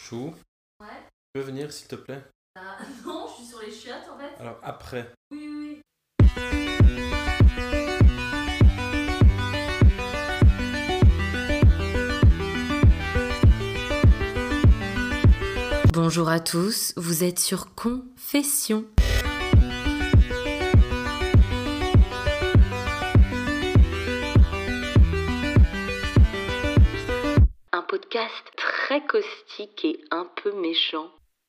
Chou, Ouais. tu peux venir s'il te plaît? Non, je suis sur les chiottes en fait. Alors après. Oui. Bonjour à tous, vous êtes sur Confession. Un podcast très caustique et un peu méchant.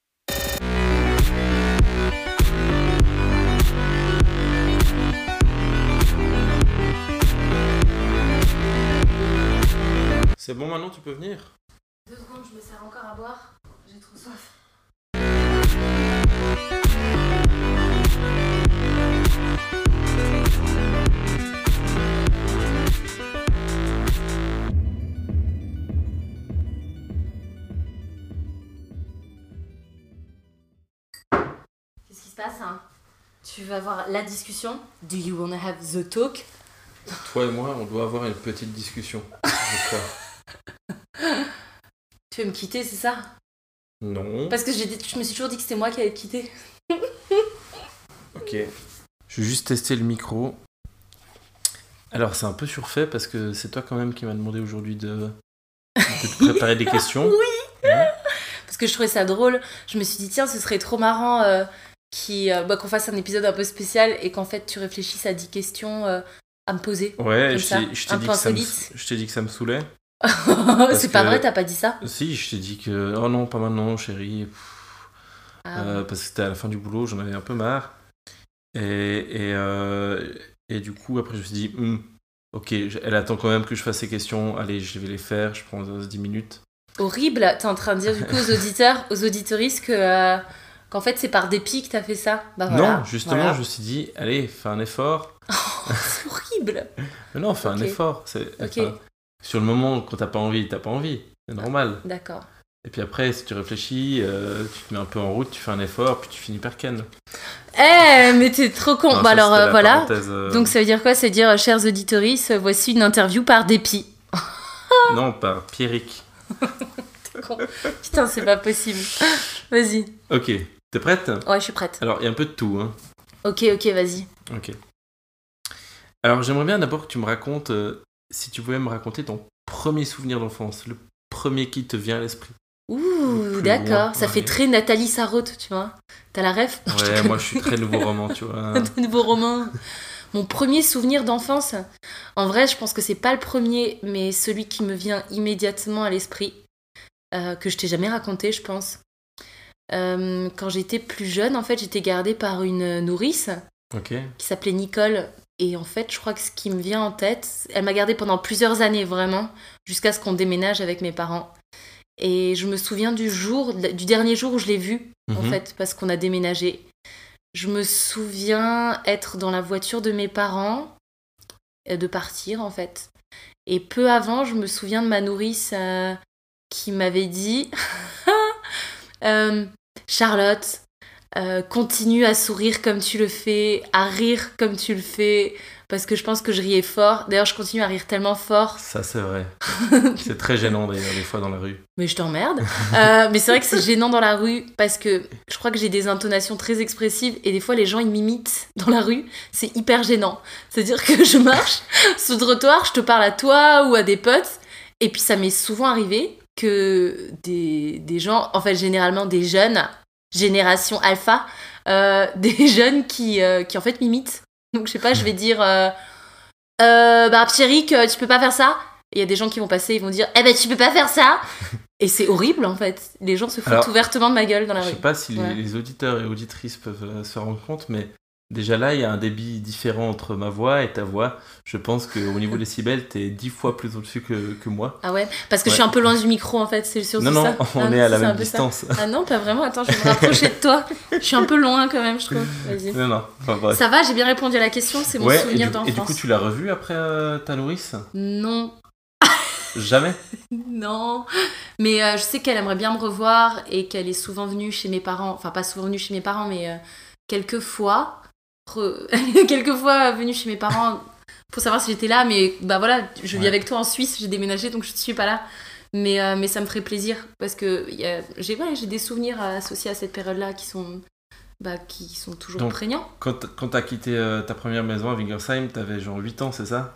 C'est bon maintenant, tu peux venir? 2 secondes, je me sers encore à boire. J'ai trop soif. Qu'est-ce qui se passe hein? Tu vas avoir la discussion? Do you wanna have the talk? Toi et moi, on doit avoir une petite discussion. Je crois. Tu veux me quitter, c'est ça? Non. Parce que je me suis toujours dit que c'était moi qui allais te quitter. Ok. Je vais juste tester le micro. Alors, c'est un peu surfait parce que c'est toi quand même qui m'as demandé aujourd'hui de te préparer des questions. Oui. Ouais. Parce que je trouvais ça drôle. Je me suis dit, tiens, ce serait trop marrant qu'on fasse un épisode un peu spécial et qu'en fait, tu réfléchisses à 10 questions à me poser. Ouais, Comme je ça, t'ai un dit peu que insolite. je t'ai dit que ça me saoulait. C'est pas vrai, t'as pas dit ça? Si, je t'ai dit que... Oh non, pas maintenant, chérie. Ah. Parce que c'était à la fin du boulot, j'en avais un peu marre. Et du coup, après, je me suis dit... ok, elle attend quand même que je fasse ces questions. Allez, je vais les faire, je prends 10 minutes. Horrible, t'es en train de dire du coup aux auditeurs, aux auditeuristes qu'en fait c'est par dépit que t'as fait ça. Bah voilà. Non, justement, voilà. je me suis dit, allez, fais un effort. C'est horrible. Mais non, fais un Ok. effort. Ok. Sur le moment, quand t'as pas envie, c'est normal. D'accord. Et puis après, si tu réfléchis, tu te mets un peu en route, tu fais un effort, puis tu finis par ken. Mais t'es trop con. Non, Bah ça, alors c'était la voilà. parenthèse, Donc ça veut dire quoi? Ça veut dire, chers auditeuristes, voici une interview par dépit. Non, par Pierrick. T'es con. Putain, c'est pas possible. Vas-y. Ok, t'es prête? Ouais, je suis prête. Alors, il y a un peu de tout, hein. Ok, vas-y. Ok. Alors, j'aimerais bien d'abord que tu me racontes, si tu pouvais me raconter ton premier souvenir d'enfance, le premier qui te vient à l'esprit. Le Ouh, plus d'accord. loin, Ça ouais. fait très Nathalie Sarraute, tu vois. T'as la ref? Non, je Ouais, déconne. moi je suis très nouveau roman, tu vois. De nouveaux romans. Mon premier souvenir d'enfance, en vrai, je pense que c'est pas le premier, mais celui qui me vient immédiatement à l'esprit, que je t'ai jamais raconté, je pense. Quand j'étais plus jeune, en fait, j'étais gardée par une nourrice Ok. qui s'appelait Nicole. Et en fait, je crois que ce qui me vient en tête, elle m'a gardée pendant plusieurs années, vraiment, jusqu'à ce qu'on déménage avec mes parents. Et je me souviens du dernier jour où je l'ai vue, en fait, parce qu'on a déménagé. Je me souviens être dans la voiture de mes parents, de partir, en fait. Et peu avant, je me souviens de ma nourrice qui m'avait dit Charlotte, continue à sourire comme tu le fais, à rire comme tu le fais, parce que je pense que je riais fort. D'ailleurs, je continue à rire tellement fort. Ça, c'est vrai. C'est très gênant d'ailleurs, des fois dans la rue. Mais je t'emmerde. Mais c'est vrai que c'est gênant dans la rue parce que je crois que j'ai des intonations très expressives et des fois les gens ils m'imitent dans la rue. C'est hyper gênant. C'est-à-dire que je marche sur le trottoir, je te parle à toi ou à des potes et puis ça m'est souvent arrivé que des gens, en fait généralement des jeunes, génération alpha, des jeunes qui en fait m'imitent. Donc je sais pas, je vais dire Pierrick, tu peux pas faire ça? Et il y a des gens qui vont passer, ils vont dire tu peux pas faire ça. Et c'est horrible en fait. Les gens se foutent Alors, ouvertement de ma gueule dans la Je rue. sais pas si Ouais. les auditeurs et auditrices peuvent se rendre compte, mais déjà là, il y a un débit différent entre ma voix et ta voix. Je pense qu'au niveau décibels, t'es 10 fois plus au-dessus que moi. Ah ouais? Parce que je Ouais. suis un peu loin du micro en fait, c'est surtout Non, ça. on Ah, est à la c'est un même peu ça. distance. Ah non, pas vraiment. Attends, je vais me rapprocher de toi. Je suis un peu loin quand même, je trouve. Vas-y. Non, enfin bref. Ça va, j'ai bien répondu à la question, c'est mon Ouais, souvenir et d'enfance. du coup, tu l'as revu après ta nourrice? Non, Jamais? non. Mais je sais qu'elle aimerait bien me revoir et qu'elle est souvent venue chez mes parents. Enfin, pas souvent venue chez mes parents, mais quelques fois. Quelques fois venue chez mes parents pour savoir si j'étais là. Mais bah voilà, je vis Ouais. avec toi en Suisse, j'ai déménagé donc je ne suis pas là. Mais ça me ferait plaisir parce que j'ai des souvenirs associés à cette période-là qui sont toujours Donc, prégnants. Quand t'as quitté ta première maison à Wingersheim, t'avais genre 8 ans, c'est ça?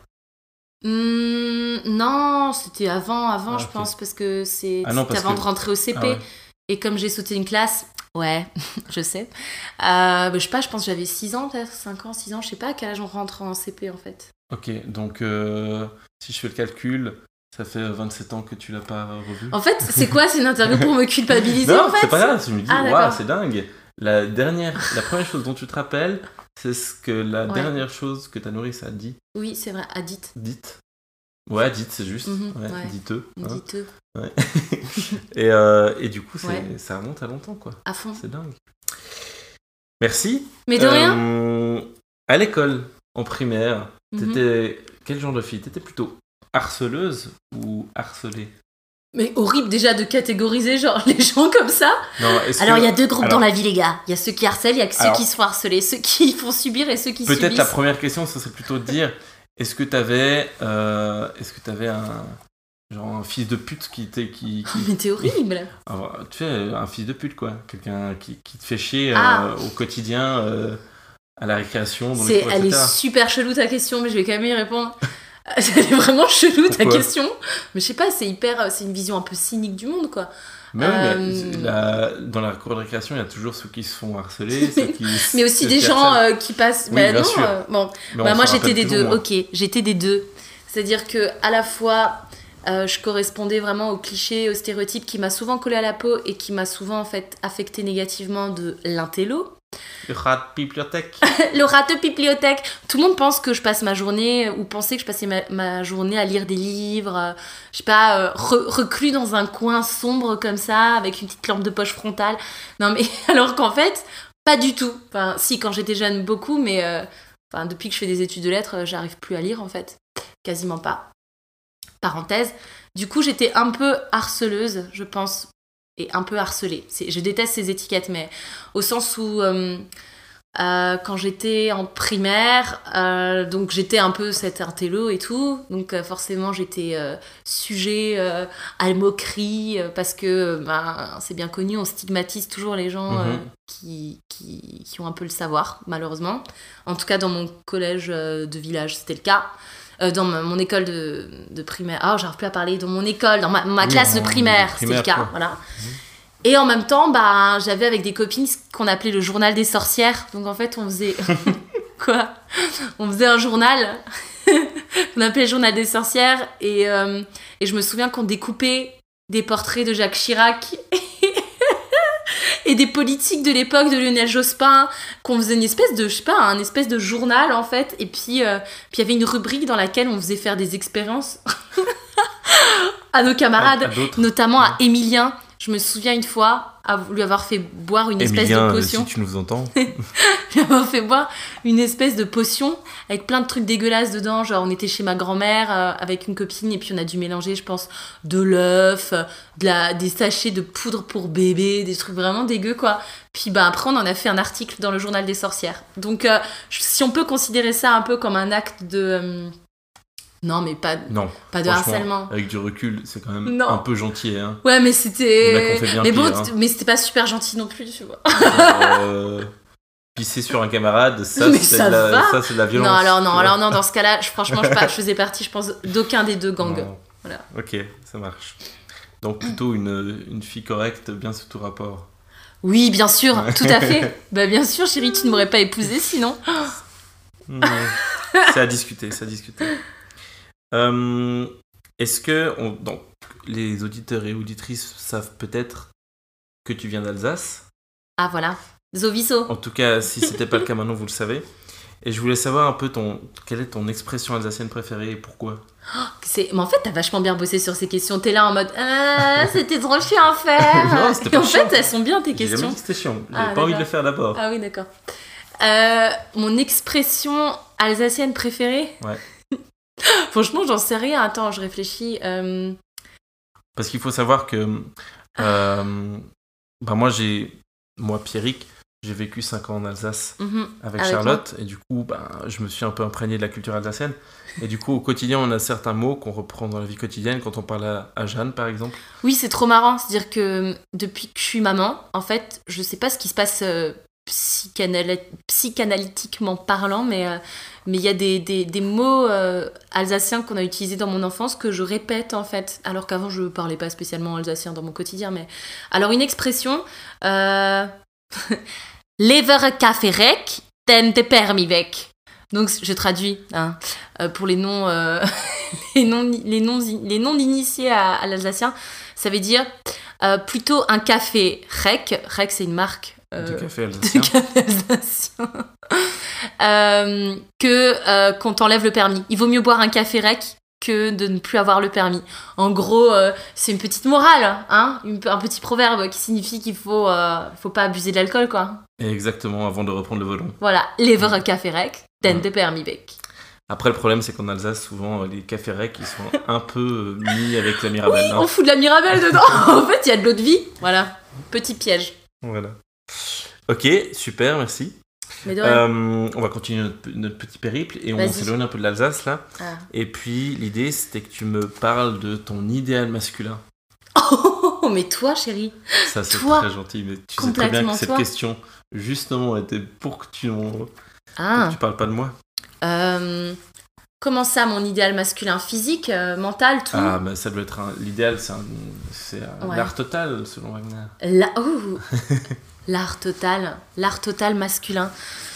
Non, c'était avant, Ah, je ok. pense, parce que c'était parce avant que... de rentrer au CP. Ah ouais. Et comme j'ai sauté une classe, ouais, je sais. Je sais pas, je pense que j'avais 6 ans, peut-être 5 ans, 6 ans, je sais pas à quel âge on rentre en CP en fait. Ok, donc si je fais le calcul, ça fait 27 ans que tu l'as pas revu. En fait, c'est quoi? C'est une interview pour me culpabiliser Non, en fait? c'est pas grave, je me dis, Ah, waouh, d'accord. c'est dingue. La première chose dont tu te rappelles, c'est ce que la Ouais. dernière chose que ta nourrice a dit. Oui, c'est vrai, Adit. Dite. Ouais, dite, c'est juste. Mhm, ouais, ouais. Diteux. hein. Dites-eux, Ouais. et du coup, Ouais. ça remonte à longtemps, quoi. à fond. C'est dingue. Merci. Mais de rien. À l'école, en primaire, Mhm. t'étais quel genre de fille? T'étais plutôt harceleuse ou harcelée? Mais horrible déjà de catégoriser genre les gens comme ça. Non, Alors il y a 2 groupes alors- dans la vie les gars. Il y a ceux qui harcèlent, il y a ceux Alors- qui se font harceler, ceux qui font subir et ceux qui Peut-être subissent. la première question, ça serait plutôt de dire est-ce que t'avais un fils de pute qui Mais t'es horrible. tu sais, un fils de pute, quoi. Quelqu'un qui te fait chier Ah. au quotidien, à la récréation, dans les cours, Elle etc. est super chelou ta question, mais je vais quand même y répondre. Elle est vraiment chelou ta Pourquoi question. Mais je sais pas, c'est une vision un peu cynique du monde quoi. Mais oui, mais dans la cour de récréation, il y a toujours ceux qui se font harceler, ceux qui... Mais aussi ceux des qui gens harcèlent. qui passent. Oui, Bah bien non, sûr. bon. Mais Bah on moi s'en j'étais rappelle des plus ou deux. moins. Ok, j'étais des deux. C'est-à-dire que à la fois je correspondais vraiment au cliché, au stéréotype qui m'a souvent collé à la peau et qui m'a souvent en fait affecté négativement de l'intello. Le rat de bibliothèque. Le rat de bibliothèque. Tout le monde pense que je passe ma journée, ou pensait que je passais ma journée à lire des livres, je sais pas, reclus dans un coin sombre comme ça, avec une petite lampe de poche frontale. Non mais, alors qu'en fait, pas du tout. Enfin, si, quand j'étais jeune, beaucoup, mais depuis que je fais des études de lettres, j'arrive plus à lire en fait. Quasiment pas. Parenthèse. Du coup, j'étais un peu harceleuse, je pense, et un peu harcelée. Je déteste ces étiquettes, mais au sens où quand j'étais en primaire, donc j'étais un peu cet intello et tout, donc forcément j'étais sujet à la moquerie, parce que c'est bien connu, on stigmatise toujours les gens qui ont un peu le savoir, malheureusement. En tout cas, dans mon collège de village, c'était le cas. Dans mon école de primaire, j'arrive plus à parler, dans mon école, dans ma classe de primaire, c'était le cas, quoi. voilà. Et en même temps, j'avais avec des copines ce qu'on appelait le journal des sorcières. Donc en fait, on faisait... Quoi ? On faisait un journal qu'on appelait le journal des sorcières. Et je me souviens qu'on découpait des portraits de Jacques Chirac et des politiques de l'époque de Lionel Jospin, qu'on faisait une espèce de, je sais pas, un espèce de journal en fait. Et puis il y avait une rubrique dans laquelle on faisait faire des expériences à nos camarades, À d'autres. notamment à Émilien. Je me souviens une fois lui avoir fait boire une espèce Emilien, de potion. si tu nous entends. Lui avoir fait boire une espèce de potion avec plein de trucs dégueulasses dedans. Genre, on était chez ma grand-mère avec une copine et puis on a dû mélanger, je pense, de l'œuf, des sachets de poudre pour bébé, des trucs vraiment dégueux, quoi. Puis après, on en a fait un article dans le journal des sorcières. Donc, si on peut considérer ça un peu comme un acte de... non, mais pas de Franchement, harcèlement. Avec du recul, c'est quand même Non. un peu gentil. Hein. Ouais, mais Il y en a c'était... qu'on fait bien Mais bon, pire, hein. mais c'était pas super gentil non plus, tu vois. Pisser sur un camarade, ça, Mais c'est ça va. ça, c'est de la violence. Non, alors tu vois. non, dans ce cas-là, franchement, je faisais partie, je pense, d'aucun des deux gangs. Non. Voilà. Ok, ça marche. Donc plutôt une fille correcte, bien sous tout rapport. Oui, bien sûr, tout à fait. Bah bien sûr, chérie, tu ne m'aurais pas épousée sinon. C'est à discuter, c'est à discuter. Est-ce que donc, les auditeurs et auditrices savent peut-être que tu viens d'Alsace? Ah voilà, Zoviso. En tout cas, si c'était pas le cas maintenant, vous le savez. Et je voulais savoir un peu quelle est ton expression alsacienne préférée et pourquoi. Mais en fait, t'as vachement bien bossé sur ces questions. T'es là en mode c'était trop chiant à faire. Non, c'était Et pas en chiant. fait, elles sont bien tes J'ai jamais questions. dit que c'était chiant. J'avais Ah, pas envie de d'accord. le faire d'abord. Ah oui, d'accord. Mon expression alsacienne préférée. Ouais. Franchement, j'en sais rien. Attends, je réfléchis. Parce qu'il faut savoir que moi, Pierrick, j'ai vécu 5 ans en Alsace avec Avec Charlotte, et du coup, je me suis un peu imprégné de la culture alsacienne. Et du coup, au quotidien, on a certains mots qu'on reprend dans la vie quotidienne, quand on parle à Jeanne, par exemple. Oui, c'est trop marrant. C'est-à-dire que depuis que je suis maman, en fait, je sais pas ce qui se passe psychanalytiquement parlant, mais il y a des mots alsaciens qu'on a utilisés dans mon enfance que je répète, en fait. Alors qu'avant, je parlais pas spécialement alsacien dans mon quotidien. Mais... Alors, une expression... Lever Kaferek, den de permis weg. Donc je traduis pour les noms initiés à l'alsacien, ça veut dire plutôt un café rec. Rec, c'est une marque de café alsacien. Qu'on t'enlève le permis. Il vaut mieux boire un café rec que de ne plus avoir le permis. En gros, c'est une petite morale, un petit proverbe qui signifie qu'il faut pas abuser de l'alcool, quoi. Et exactement, avant de reprendre le volant. Voilà, lever café rec, den de permis weg. Après, le problème, c'est qu'en Alsace, souvent, les cafés rec, ils sont un peu mis avec la Mirabelle. Oui, on fout de la Mirabelle dedans. En fait, il y a de l'eau de vie. Voilà, petit piège. Voilà. Ok, super, merci. On va continuer notre petit périple et on s'éloigne un peu de l'Alsace là. Et puis l'idée c'était que tu me parles de ton idéal masculin. Oh mais toi chérie. Ça c'est très gentil, mais tu sais très bien que cette toi. Question justement était pour que tu parles pas de moi. Comment ça, mon idéal masculin? Physique, mental, tout? Ah bah ça doit être l'idéal, c'est l'art total selon Wagner. L'art total masculin.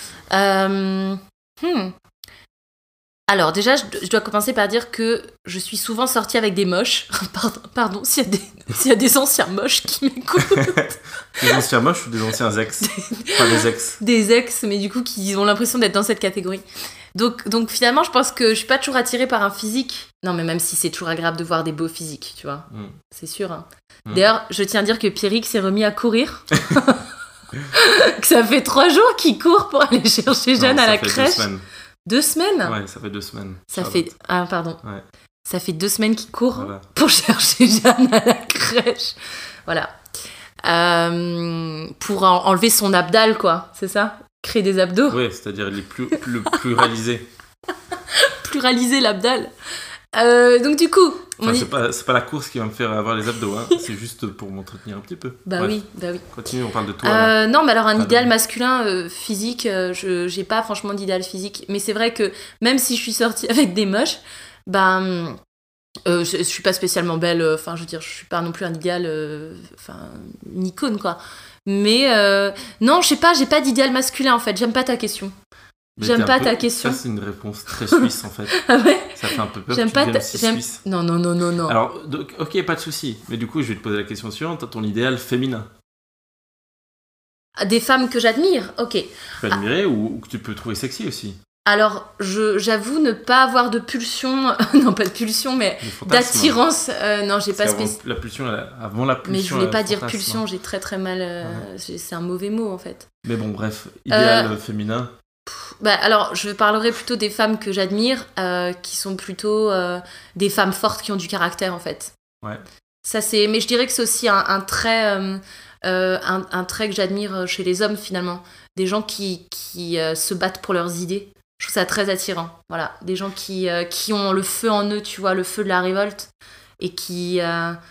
Alors déjà, je dois commencer par dire que je suis souvent sortie avec des moches. Pardon, s'il y a des anciens moches qui m'écoutent. Des anciens moches ou des anciens ex? Enfin des ex. Des ex, mais du coup qui ont l'impression d'être dans cette catégorie. Donc finalement, je pense que je suis pas toujours attirée par un physique. Non, mais même si c'est toujours agréable de voir des beaux physiques, tu vois. C'est sûr. Hein. D'ailleurs, je tiens à dire que Pierrick s'est remis à courir. Que ça fait 3 jours qu'il court pour aller chercher Jeanne à la crèche. 2 semaines. Ouais, ça fait 2 semaines. Pardon. Ouais. Ça fait 2 semaines qu'il court pour chercher Jeanne à la crèche. Voilà. Pour enlever son abdal, quoi. C'est ça? Créer des abdos. Oui, c'est-à-dire les pluraliser. Pluraliser l'abdal. Donc du coup... c'est pas la course qui va me faire avoir les abdos, hein. C'est juste pour m'entretenir un petit peu. Bah oui. Continue, on parle de toi. Non, mais alors un idéal masculin physique, j'ai pas franchement d'idéal physique. Mais c'est vrai que même si je suis sortie avec des moches, je suis pas spécialement belle. Enfin, je veux dire, je suis pas non plus un idéal, une icône, quoi. Mais non, je sais pas, j'ai pas d'idéal masculin en fait. J'aime pas ta question. J'aime pas ta question. Ça, c'est une réponse très suisse en fait. Ah ouais? Ça fait un peu peur. J'aime que pas tu suisse. Non. Alors, ok, pas de souci. Mais du coup, je vais te poser la question suivante. Ton idéal féminin? Des femmes que j'admire, ok. Tu peux admirer ou que tu peux trouver sexy aussi? Alors, j'avoue ne pas avoir de pulsion, non pas de pulsion, mais d'attirance. Non, j'ai pas la pulsion, avant la pulsion. Mais je voulais pas dire pulsion, j'ai très très mal. C'est un mauvais mot en fait. Mais bon, bref, idéal féminin. Alors, je parlerai plutôt des femmes que j'admire, qui sont plutôt des femmes fortes qui ont du caractère en fait. Ouais. Ça c'est, mais je dirais que c'est aussi un trait, un trait que j'admire chez les hommes finalement, des gens qui se battent pour leurs idées. Je trouve ça très attirant. Voilà, des gens qui ont le feu en eux, tu vois, le feu de la révolte, et qui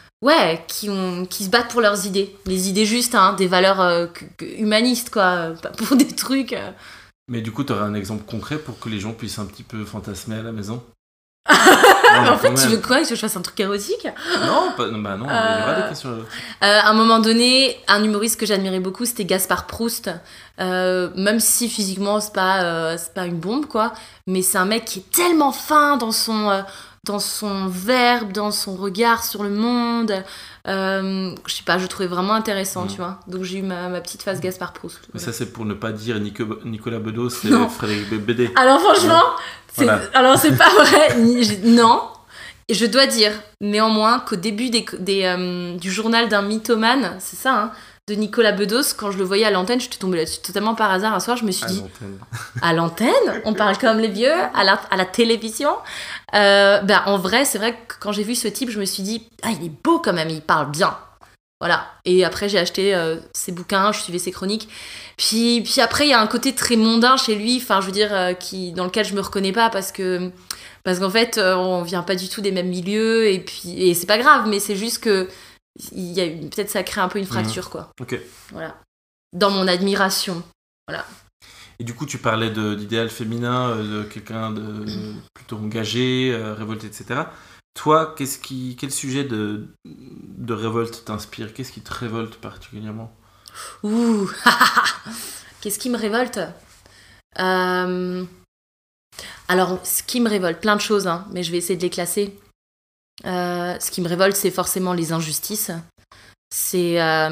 se battent pour leurs idées, les idées justes, hein, des valeurs humanistes quoi, pas pour des trucs. Mais du coup, tu aurais un exemple concret pour que les gens puissent un petit peu fantasmer à la maison? En fait, tu veux quoi? Que je fasse un truc érotique? Non, non, il y aura des questions. À un moment donné, un humoriste que j'admirais beaucoup, c'était Gaspard Proust. Même si physiquement, c'est pas une bombe, quoi. Mais c'est un mec qui est tellement fin dans son verbe, dans son regard sur le monde. Je sais pas, je le trouvais vraiment intéressant, tu vois. Donc j'ai eu ma petite phase Gaspard Proust. Mais ça, c'est pour ne pas dire Nicolas Bedos, c'est Frédéric Bédé. Alors franchement, c'est pas vrai. Non. Et je dois dire, néanmoins, qu'au début du journal d'un mythomane, c'est ça, hein, de Nicolas Bedos, quand je le voyais à l'antenne, je suis tombée là-dessus totalement par hasard. Un soir, je me suis dit... À l'antenne? On parle comme les vieux? À la télévision? En vrai, c'est vrai que quand j'ai vu ce type, je me suis dit, il est beau quand même, il parle bien. Voilà. Et après, j'ai acheté ses bouquins, je suivais ses chroniques. Puis après, il y a un côté très mondain chez lui, enfin, je veux dire, dans lequel je me reconnais pas parce qu'en fait, on vient pas du tout des mêmes milieux et c'est pas grave, mais c'est juste que peut-être ça crée un peu une fracture, quoi. Ok. Voilà. Dans mon admiration. Voilà. Et du coup, tu parlais d'idéal féminin, de quelqu'un de plutôt engagé, révolté, etc. Toi, quel sujet de révolte t'inspire? Qu'est-ce qui te révolte particulièrement? Ouh. Qu'est-ce qui me révolte? Alors, ce qui me révolte, plein de choses, hein, mais je vais essayer de les classer. Ce qui me révolte, c'est forcément les injustices. C'est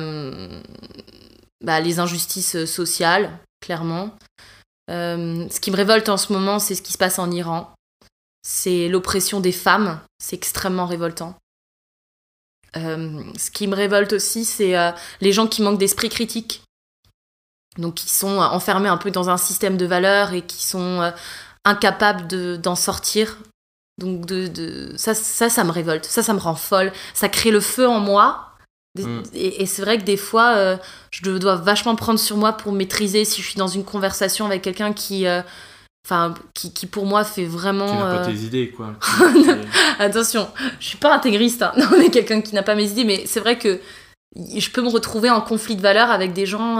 les injustices sociales, clairement. Ce qui me révolte en ce moment, c'est ce qui se passe en Iran. C'est l'oppression des femmes. C'est extrêmement révoltant. Ce qui me révolte aussi, c'est les gens qui manquent d'esprit critique. Donc, qui sont enfermés un peu dans un système de valeurs et qui sont incapables d'en sortir. Donc, ça me révolte. Ça me rend folle. Ça crée le feu en moi. Et c'est vrai que des fois, je dois vachement prendre sur moi pour maîtriser si je suis dans une conversation avec quelqu'un qui pour moi fait vraiment... Tu n'as pas tes idées, quoi. Attention, je suis pas intégriste, hein. Non, mais quelqu'un qui n'a pas mes idées, mais c'est vrai que je peux me retrouver en conflit de valeurs avec des gens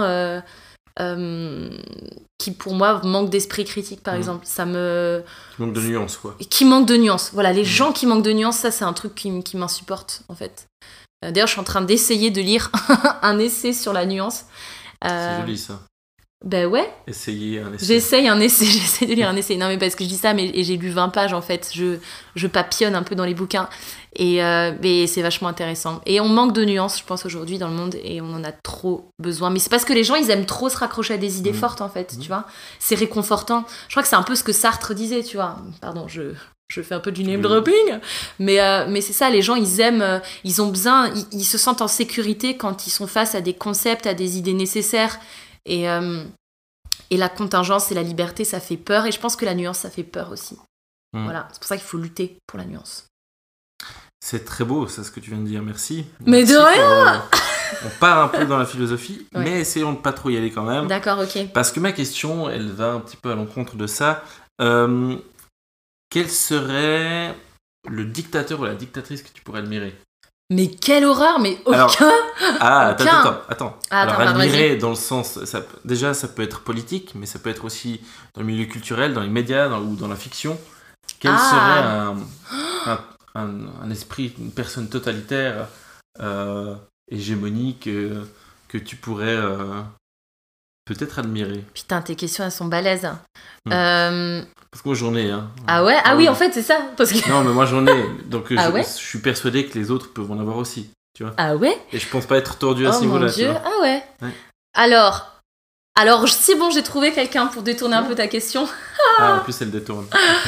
qui, pour moi, manquent d'esprit critique, par exemple. Ça me... Qui manquent de nuances, quoi. Qui manquent de nuances. Voilà, les gens qui manquent de nuances, ça, c'est un truc qui m'insupporte, en fait. D'ailleurs, je suis en train d'essayer de lire un essai sur la nuance. C'est joli, ça. Ben ouais. Essayer un essai. J'essaie de lire un essai. Non, mais parce que je dis ça, mais j'ai lu 20 pages, en fait. Je papillonne un peu dans les bouquins. Mais c'est vachement intéressant. Et on manque de nuances, je pense, aujourd'hui dans le monde, et on en a trop besoin. Mais c'est parce que les gens, ils aiment trop se raccrocher à des idées fortes, en fait, tu vois. C'est réconfortant. Je crois que c'est un peu ce que Sartre disait, tu vois. Pardon, je fais un peu du name dropping, mais c'est ça, les gens, ils aiment, ils ont besoin, ils se sentent en sécurité quand ils sont face à des concepts, à des idées nécessaires. Et la contingence et la liberté, ça fait peur. Et je pense que la nuance, ça fait peur aussi. Voilà, c'est pour ça qu'il faut lutter pour la nuance. C'est très beau, ça, ce que tu viens de dire. Merci. Mais de rien. On part un peu dans la philosophie, mais essayons de pas trop y aller quand même. D'accord, ok. Parce que ma question, elle va un petit peu à l'encontre de ça. Quel serait le dictateur ou la dictatrice que tu pourrais admirer? Mais quelle horreur, mais aucun. Attends. Alors, admirer vas-y. dans le sens... déjà, ça peut être politique, mais ça peut être aussi dans le milieu culturel, dans les médias ou dans la fiction. Quel serait un esprit, une personne totalitaire, hégémonique, que tu pourrais peut-être admirer? Putain, tes questions, elles sont balèzes. Parce que moi, j'en ai. Hein. Ah ouais? Ah oui, en fait, c'est ça. Parce que... Non, mais moi, j'en ai. Donc, je suis persuadé que les autres peuvent en avoir aussi. Tu vois? Ah ouais? Et je pense pas être tordu à ce niveau-là. Mon Dieu. Ah ouais. Alors, c'est bon, j'ai trouvé quelqu'un pour détourner un peu ta question. En plus, elle détourne.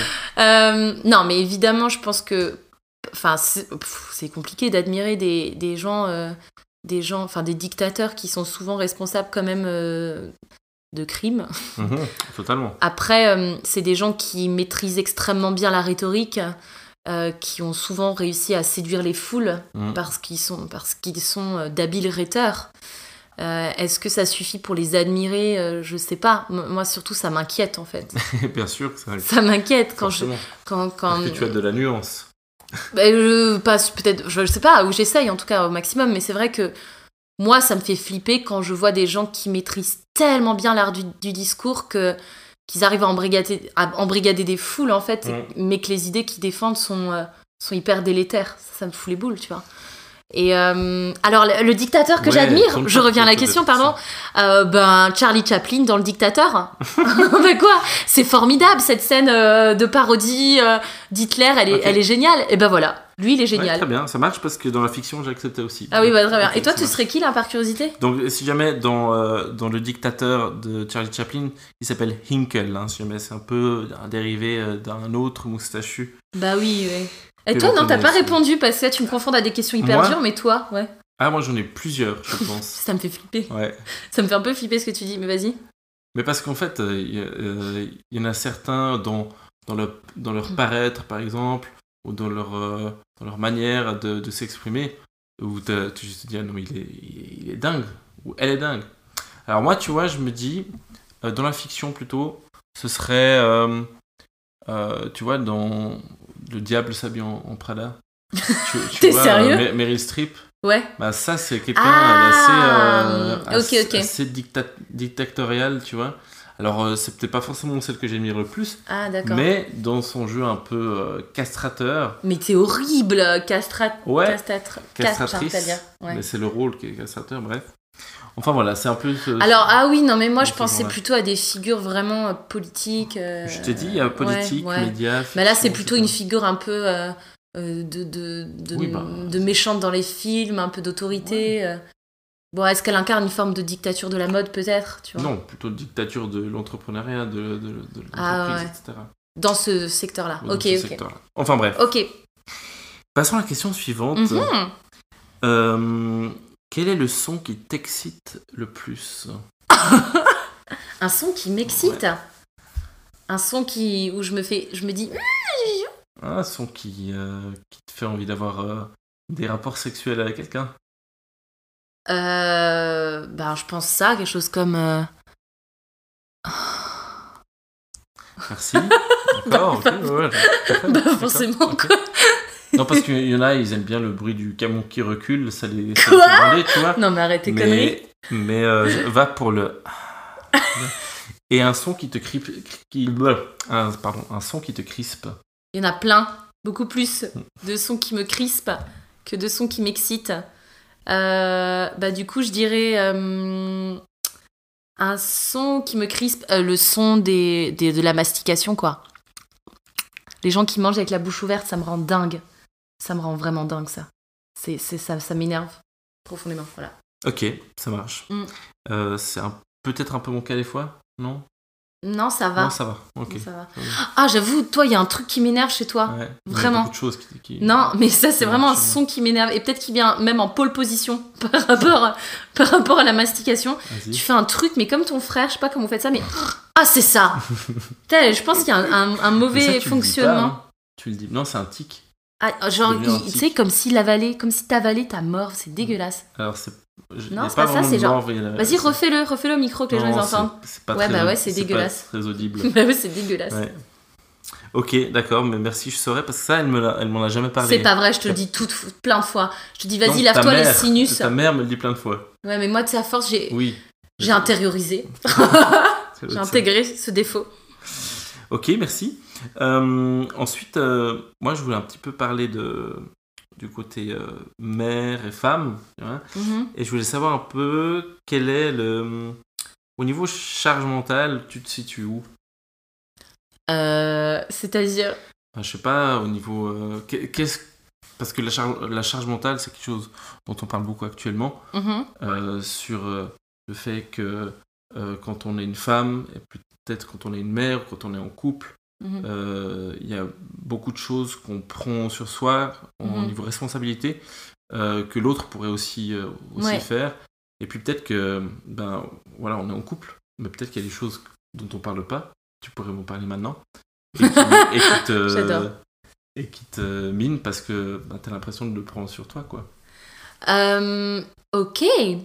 Non, mais évidemment, je pense que... Enfin, c'est compliqué d'admirer des gens, des dictateurs qui sont souvent responsables quand même de crimes. Totalement. Après, c'est des gens qui maîtrisent extrêmement bien la rhétorique, qui ont souvent réussi à séduire les foules parce qu'ils sont d'habiles rhéteurs. Est-ce que ça suffit pour les admirer? Je sais pas. Moi, surtout, ça m'inquiète, en fait. Bien sûr. Ça m'inquiète quand Parce que tu as de la nuance. Peut-être, je sais pas, ou j'essaye en tout cas au maximum, mais c'est vrai que moi, ça me fait flipper quand je vois des gens qui maîtrisent tellement bien l'art du discours qu'ils arrivent à embrigader des foules, en fait, mais que les idées qu'ils défendent sont hyper délétères. Ça me fout les boules, tu vois. Et alors, le dictateur que j'admire, je reviens à la question, pardon, Charlie Chaplin dans Le Dictateur. Ben quoi, c'est formidable cette scène de parodie d'Hitler, elle est géniale. Et ben voilà, lui il est génial. Très bien, ça marche parce que dans la fiction j'acceptais aussi. Ah oui, bah très bien. Et toi, tu serais qui là, par curiosité? Donc, si jamais dans Le Dictateur de Charlie Chaplin, il s'appelle Hinkle, hein, si jamais c'est un peu un dérivé d'un autre moustachu. Bah oui, ouais. Et toi, non, t'as pas répondu parce que là, tu me confonds à des questions hyper dures, mais toi, ouais. Ah, moi j'en ai plusieurs, je pense. Ça me fait flipper. Ouais. Ça me fait un peu flipper ce que tu dis, mais vas-y. Mais parce qu'en fait, il y en a certains dans leur paraître, par exemple, ou dans leur manière de s'exprimer, Où tu te dis, ah non, il est dingue, ou elle est dingue. Alors moi, tu vois, je me dis, dans la fiction plutôt, ce serait, tu vois, dans Le Diable s'habille en Prada. T'es vois, sérieux Meryl Streep. Ouais. Bah ça, c'est quelqu'un assez dictatorial, tu vois. Alors, c'est peut-être pas forcément celle que j'admire le plus. Ah, d'accord. Mais dans son jeu un peu castrateur. Mais t'es horrible, castratrice. Ouais. Mais c'est le rôle qui est castrateur, bref. Enfin voilà, c'est un peu... Alors, ah oui, non, mais moi je pensais plutôt à des figures vraiment politiques. Je t'ai dit, politique, médias... Mais là, c'est plutôt une figure un peu de méchante dans les films, un peu d'autorité. Ouais. Bon, est-ce qu'elle incarne une forme de dictature de la mode, peut-être, tu vois ? Non, plutôt dictature de l'entrepreneuriat, de l'entreprise, etc. Dans ce secteur-là. Ok. Secteur-là. Enfin bref. Ok. Passons à la question suivante. Quel est le son qui t'excite le plus ? Un son qui m'excite ? Ouais. Un son où je me dis... Un son qui te fait envie d'avoir des rapports sexuels avec quelqu'un ? Je pense ça, quelque chose comme... Merci. D'accord, forcément, quoi. Non, parce qu'il y en a, ils aiment bien le bruit du camion qui recule, ça les fait bander, tu vois. Non, mais arrête tes conneries. Mais va pour le... Et un son qui te un son qui te crispe. Il y en a plein, beaucoup plus de sons qui me crispent que de sons qui m'excitent. Du coup, je dirais un son qui me crispe, le son de la mastication, quoi. Les gens qui mangent avec la bouche ouverte, ça me rend dingue. Ça me rend vraiment dingue, ça. Ça m'énerve profondément, voilà. Ok, ça marche. C'est peut-être un peu mon cas des fois, non ? Non, ça va. Non, ça va, ok. Ça va. Ah, j'avoue, toi, il y a un truc qui m'énerve chez toi. Ouais, vraiment. Il y a beaucoup de choses qui... Non, mais ça, c'est vraiment un son qui m'énerve. Et peut-être qu'il vient même en pole position par rapport à la mastication. Vas-y. Tu fais un truc, mais comme ton frère, je sais pas comment vous faites ça, mais... Ah, c'est ça. Je pense qu'il y a un mauvais fonctionnement. Le dis pas, hein. Tu le dis. Non, c'est un tic. Ah, genre, tu sais, comme si t'avalais ta morve, c'est dégueulasse. Alors, c'est... Non, c'est pas ça, c'est genre... Vas-y, refais-le au micro que les gens les entendent. C'est pas très, c'est dégueulasse. Pas très audible. C'est dégueulasse. Ouais. Ok, d'accord, mais merci, je saurais, parce que ça, elle m'en a jamais parlé. C'est pas vrai, je te le dis plein de fois. Je te dis, vas-y, lave-toi les sinus. Ta mère me le dit plein de fois. Ouais, mais moi, de sa force, j'ai intériorisé. J'ai intégré ce défaut. Ok, merci. Ensuite, moi, je voulais un petit peu parler du côté mère et femme, hein, et je voulais savoir un peu quel est au niveau charge mentale, tu te situes où ? C'est-à-dire je sais pas, au niveau parce que la charge mentale, c'est quelque chose dont on parle beaucoup actuellement, sur le fait que quand on est une femme, et peut-être quand on est une mère, quand on est en couple, y a beaucoup de choses qu'on prend sur soi au niveau responsabilité, que l'autre pourrait aussi faire. Et puis peut-être que on est en couple, mais peut-être qu'il y a des choses dont on parle pas. Tu pourrais m'en parler maintenant et qui te mine parce que t'as l'impression de le prendre sur toi, quoi. Ok.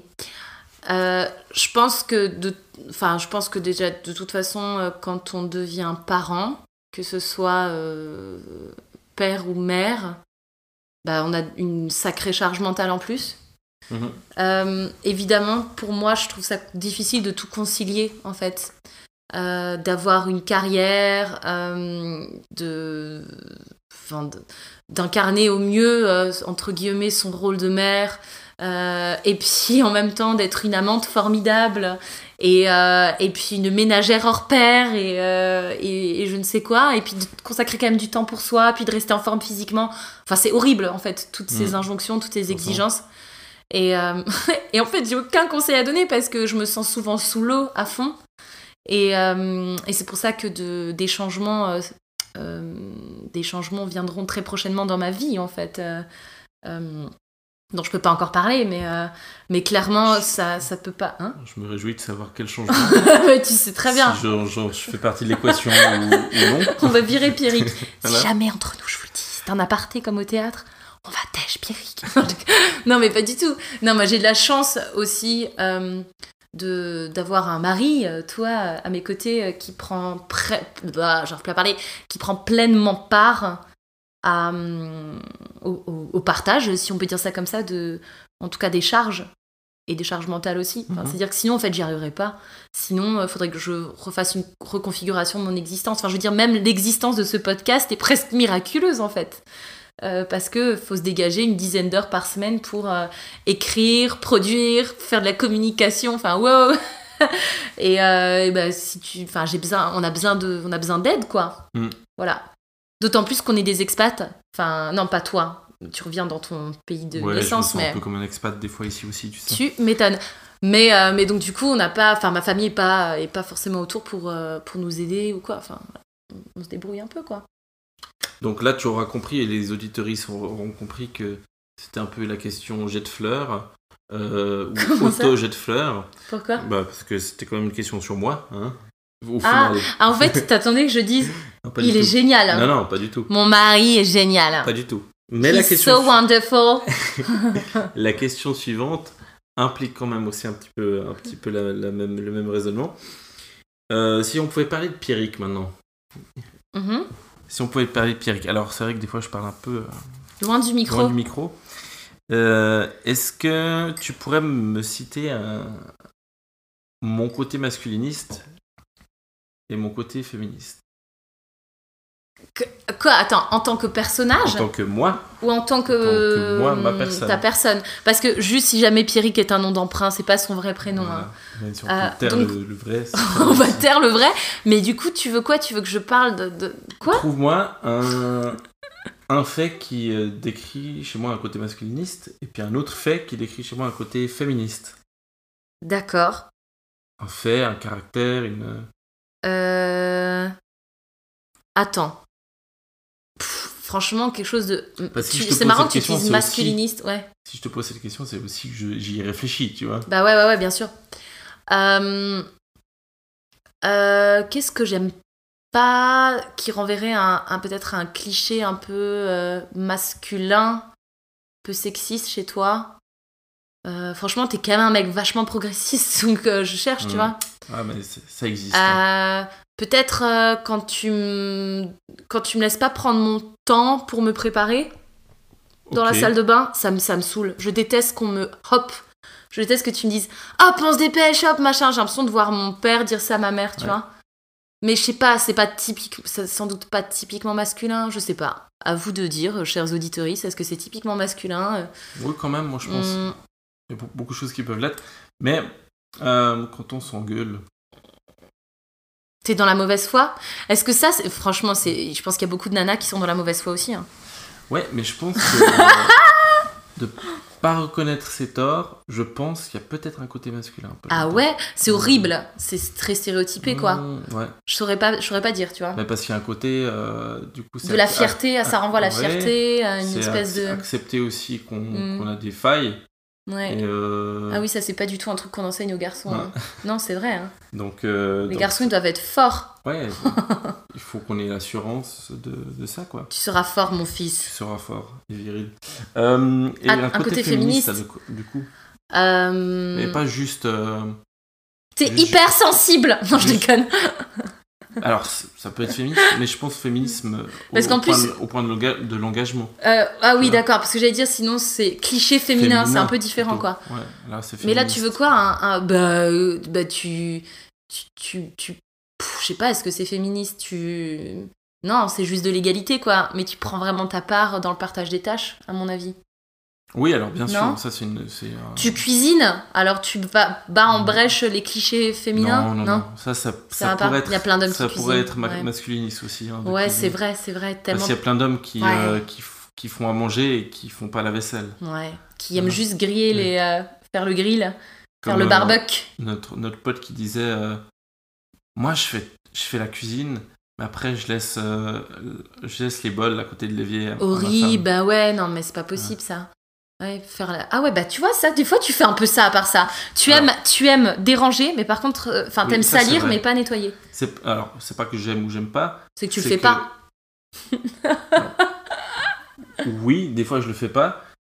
Je pense que déjà de toute façon, quand on devient parent, que ce soit père ou mère, on a une sacrée charge mentale en plus. Évidemment, pour moi, je trouve ça difficile de tout concilier, en fait. D'avoir une carrière, d'incarner au mieux, entre guillemets, son rôle de mère, et puis en même temps d'être une amante formidable, et puis une ménagère hors pair, et je ne sais quoi, et puis de consacrer quand même du temps pour soi, puis de rester en forme physiquement. Enfin, c'est horrible, en fait, toutes ces injonctions, toutes ces exigences. Et en fait, j'ai aucun conseil à donner parce que je me sens souvent sous l'eau à fond. Et c'est pour ça que des changements viendront très prochainement dans ma vie, en fait, dont je peux pas encore parler, mais clairement ça peut pas, hein. Je me réjouis de savoir quel changement. Mais tu sais très bien, si je fais partie de l'équation ou non. On va virer Pierrick. Voilà. Si jamais entre nous, je vous le dis, c'est un aparté comme au théâtre, on va tèche Pierrick. Non, mais pas du tout. Non, moi, j'ai de la chance aussi d'avoir un mari, toi, à mes côtés, qui prend qui prend pleinement part au partage, si on peut dire ça comme ça, en tout cas des charges. Et des charges mentales aussi. C'est-à-dire que sinon, en fait, j'y arriverais pas. Sinon, il faudrait que je refasse une reconfiguration de mon existence. Enfin, je veux dire, même l'existence de ce podcast est presque miraculeuse, en fait. Parce que faut se dégager une dizaine d'heures par semaine pour écrire, produire, faire de la communication. Enfin, wow. Et on a besoin d'aide, quoi. Voilà. D'autant plus qu'on est des expats. Enfin, non, pas toi. Tu reviens dans ton pays de naissance, je me sens un peu comme un expat des fois ici aussi, tu sais. Tu m'étonnes. Mais donc du coup, on n'a pas, enfin ma famille est pas forcément autour pour nous aider ou quoi. Enfin, on se débrouille un peu, quoi. Donc là, tu auras compris et les auditeuristes auront compris que c'était un peu la question jet de fleurs ou auto-jet de fleurs. Pourquoi ? Parce que c'était quand même une question sur moi, hein. En fait, t'attendais que je dise il est génial. Non, pas du tout. Mon mari est génial. Pas du tout. Mais la question so wonderful. La question suivante implique quand même aussi un petit peu le même raisonnement. Si on pouvait parler de Pierrick maintenant. Si on pouvait parler de Pierrick. Alors c'est vrai que des fois je parle un peu loin du micro. Est-ce que tu pourrais me citer mon côté masculiniste et mon côté féministe? Quoi ? Attends, en tant que personnage ? En tant que moi ? Ou en tant que moi, ma personne. Ta personne. Parce que juste si jamais Pierrick est un nom d'emprunt, c'est pas son vrai prénom. Voilà. Même si on peut taire le vrai. On va taire le vrai. Mais du coup, tu veux quoi ? Tu veux que je parle de quoi ? Trouve-moi un fait qui décrit chez moi un côté masculiniste et puis un autre fait qui décrit chez moi un côté féministe. D'accord. Un fait, un caractère, Attends. Franchement, quelque chose de... c'est marrant que tu dises masculiniste, aussi, ouais. Si je te pose cette question, c'est aussi que j'y réfléchis, tu vois. Bah ouais, bien sûr. Qu'est-ce que j'aime pas qui renverrait peut-être un cliché un peu masculin, un peu sexiste chez toi? Franchement, t'es quand même un mec vachement progressiste, donc je cherche, tu vois. Ah, mais ça existe. Peut-être quand tu me laisses pas prendre mon temps pour me préparer dans la salle de bain, ça me saoule. Je déteste qu'on me je déteste que tu me dises hop, on se dépêche, hop, machin. J'ai l'impression de voir mon père dire ça à ma mère, tu vois. Mais je sais pas, c'est pas typique, c'est sans doute pas typiquement masculin, je sais pas. À vous de dire, chers auditeurs, est-ce que c'est typiquement masculin? Oui, quand même, moi je pense. Il y a beaucoup de choses qui peuvent l'être. Mais quand on s'engueule. T'es dans la mauvaise foi? Est-ce que ça, franchement, je pense qu'il y a beaucoup de nanas qui sont dans la mauvaise foi aussi. Hein. Ouais, mais je pense que de pas reconnaître ses torts, je pense qu'il y a peut-être un côté masculin. Ah ouais? C'est horrible. C'est très stéréotypé, quoi. Ouais. Je saurais pas dire, tu vois. Mais parce qu'il y a un côté, du coup... De la fierté, ça renvoie à la fierté, à une espèce de... accepter aussi qu'on a des failles. Ouais. Ah oui, ça c'est pas du tout un truc qu'on enseigne aux garçons. Hein. Non, c'est vrai. Hein. Les garçons ils doivent être forts. Ouais, il faut qu'on ait l'assurance de ça, quoi. Tu seras fort, mon fils. Tu seras fort et viril. Et un côté féministe, du coup. Mais pas juste... T'es hyper sensible. Non, je déconne. Alors, ça peut être féministe, mais je pense féminisme au point de l'engagement. Ah oui, d'accord, parce que j'allais dire, sinon c'est cliché féminin, c'est un peu différent, quoi. Ouais, là, c'est féministe. Mais là, tu veux quoi je sais pas, est-ce que c'est féministe? Non, c'est juste de l'égalité, quoi. Mais tu prends vraiment ta part dans le partage des tâches, à mon avis. Oui, alors bien sûr, ça Tu cuisines, alors tu bats en brèche les clichés féminins? Non. Ça pourrait être... Il y a plein d'hommes ça qui pourrait cuisinent. être masculiniste aussi. Hein, ouais, c'est vrai, tellement... Parce qu'il y a plein d'hommes qui font à manger et qui font pas la vaisselle. Ouais, qui aiment juste griller faire le grill, faire le barbecue. Notre pote qui disait moi je fais la cuisine, mais après je laisse les bols à côté de l'évier. Horrible, bah ouais, non mais c'est pas possible ça. Ouais, ah ouais, bah tu vois ça, des fois tu fais un peu ça à part ça. Tu aimes déranger, mais par contre, t'aimes salir mais pas nettoyer. Alors, c'est pas que j'aime ou j'aime pas. C'est que tu le fais pas. Oui, des fois je le fais pas,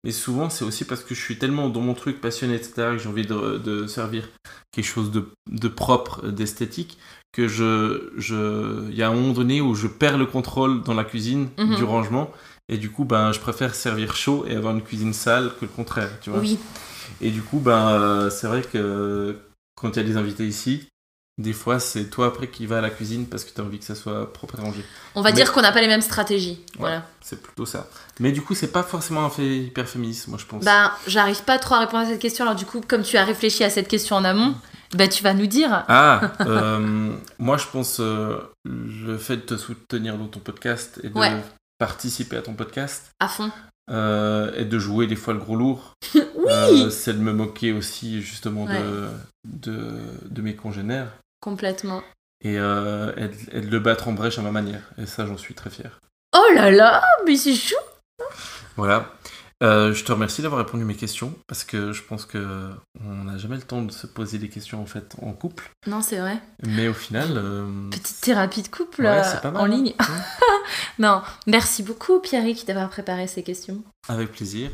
mais souvent c'est aussi parce que je suis tellement dans mon truc passionné, etc., que j'ai envie de servir quelque chose de propre, d'esthétique, que il y a un moment donné où je perds le contrôle dans la cuisine du rangement, et du coup je préfère servir chaud et avoir une cuisine sale que le contraire, tu vois. Oui. Et du coup c'est vrai que quand il y a des invités ici, des fois c'est toi après qui vas à la cuisine parce que tu as envie que ça soit propre et rangé. On va dire qu'on n'a pas les mêmes stratégies. Ouais, voilà. C'est plutôt ça. Mais du coup c'est pas forcément un fait hyper féministe, moi je pense. J'arrive pas trop à répondre à cette question, alors du coup comme tu as réfléchi à cette question en amont, tu vas nous dire. Moi je pense le fait de te soutenir dans ton podcast et de participer à ton podcast à fond et de jouer des fois le gros lourd. Oui. C'est de me moquer aussi justement de mes congénères. Complètement. Et de le battre en brèche à ma manière. Et ça, j'en suis très fier. Oh là là, mais c'est chou. Voilà. Je te remercie d'avoir répondu à mes questions, parce que je pense qu'on n'a jamais le temps de se poser des questions en fait en couple. Non, c'est vrai. Mais au final... Petite thérapie de couple c'est pas mal, en ligne. Non, merci beaucoup Pierrick d'avoir préparé ces questions. Avec plaisir.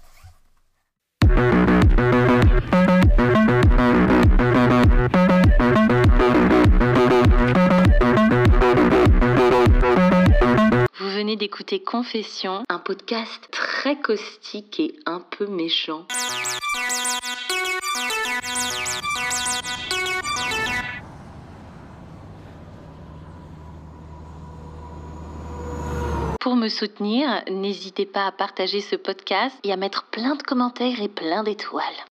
Vous venez d'écouter Confession, un podcast très caustique et un peu méchant. Pour me soutenir, n'hésitez pas à partager ce podcast et à mettre plein de commentaires et plein d'étoiles.